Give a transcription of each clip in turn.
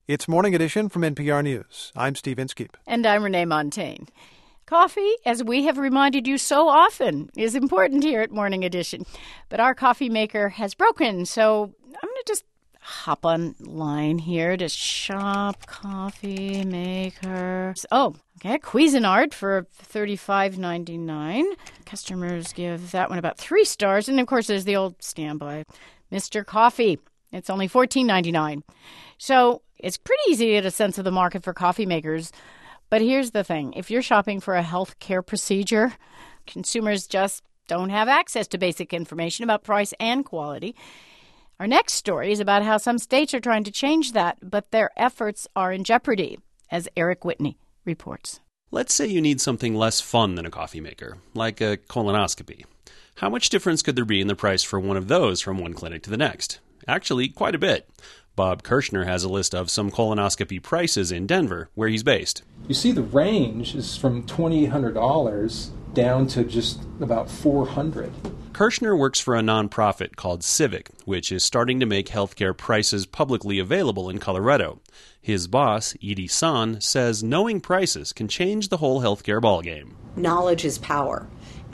It's Morning Edition from NPR News. I'm Steve Inskeep. And I'm Renee Montaigne. Coffee, as we have reminded you so often, is important here at Morning Edition. But our coffee maker has broken, so I'm going to just hop online here to shop coffee maker. Oh, okay, Cuisinart for $35.99. Customers give that one about 3 stars. And, of course, there's the old standby, Mr. Coffee. It's only $14.99. So it's pretty easy to get a sense of the market for coffee makers. But here's the thing. If you're shopping for a health care procedure, consumers just don't have access to basic information about price and quality. Our next story is about how some states are trying to change that, but their efforts are in jeopardy, as Eric Whitney reports. Let's say you need something less fun than a coffee maker, like a colonoscopy. How much difference could there be in the price for one of those from one clinic to the next? Actually, quite a bit. Bob Kirshner has a list of some colonoscopy prices in Denver, where he's based. You see the range is from $2,800 down to just about $400. Kirshner works for a nonprofit called Civic, which is starting to make healthcare prices publicly available in Colorado. His boss, Edie San, says knowing prices can change the whole healthcare ballgame. Knowledge is power.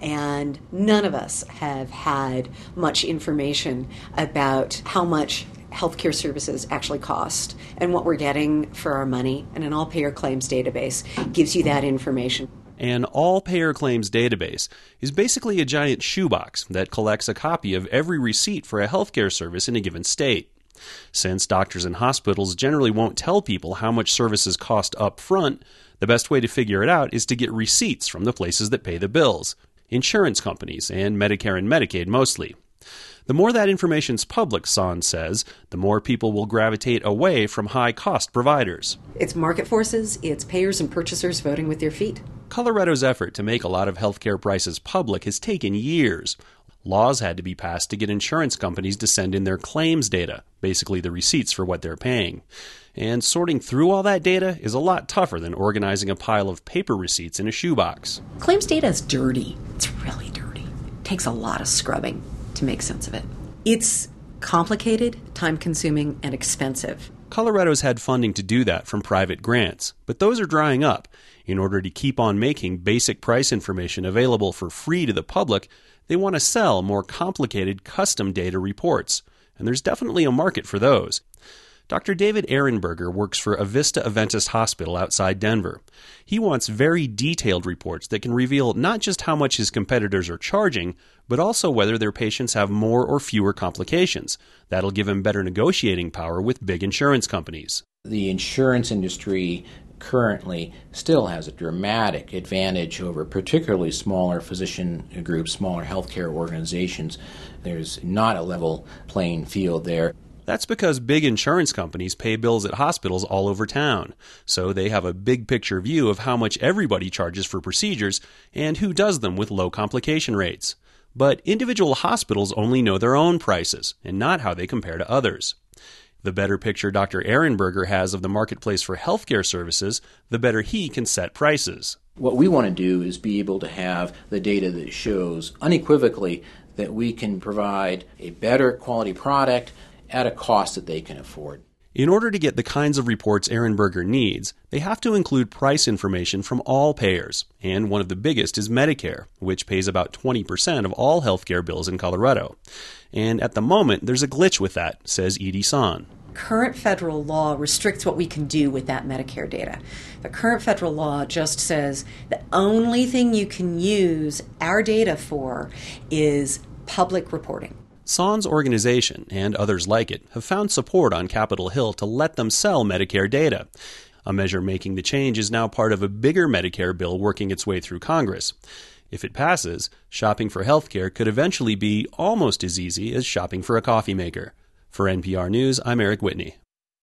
And none of us have had much information about how much healthcare services actually cost and what we're getting for our money. And an all-payer claims database gives you that information. An all-payer claims database is basically a giant shoebox that collects a copy of every receipt for a healthcare service in a given state. Since doctors and hospitals generally won't tell people how much services cost up front, the best way to figure it out is to get receipts from the places that pay the bills. Insurance companies, and Medicare and Medicaid mostly. The more that information's public, San says, the more people will gravitate away from high-cost providers. It's market forces, it's payers and purchasers voting with their feet. Colorado's effort to make a lot of healthcare prices public has taken years. Laws had to be passed to get insurance companies to send in their claims data, basically the receipts for what they're paying. And sorting through all that data is a lot tougher than organizing a pile of paper receipts in a shoebox. Claims data is dirty. It's really dirty. It takes a lot of scrubbing to make sense of it. It's complicated, time-consuming, and expensive. Colorado's had funding to do that from private grants, but those are drying up. In order to keep on making basic price information available for free to the public, they want to sell more complicated custom data reports, and there's definitely a market for those. Dr. David Ehrenberger works for Avista Adventist Hospital outside Denver. He wants very detailed reports that can reveal not just how much his competitors are charging, but also whether their patients have more or fewer complications. That'll give him better negotiating power with big insurance companies. The insurance industry currently still has a dramatic advantage over particularly smaller physician groups, smaller healthcare organizations. There's not a level playing field there. That's because big insurance companies pay bills at hospitals all over town, so they have a big picture view of how much everybody charges for procedures and who does them with low complication rates. But individual hospitals only know their own prices and not how they compare to others. The better picture Dr. Ehrenberger has of the marketplace for healthcare services, the better he can set prices. What we want to do is be able to have the data that shows unequivocally that we can provide a better quality product at a cost that they can afford. In order to get the kinds of reports Ehrenberger needs, they have to include price information from all payers, and one of the biggest is Medicare, which pays about 20% of all healthcare bills in Colorado. And at the moment, there's a glitch with that, says Edie San. Current federal law restricts what we can do with that Medicare data. The current federal law just says the only thing you can use our data for is public reporting. San's organization, and others like it, have found support on Capitol Hill to let them sell Medicare data. A measure making the change is now part of a bigger Medicare bill working its way through Congress. If it passes, shopping for healthcare could eventually be almost as easy as shopping for a coffee maker. For NPR News, I'm Eric Whitney.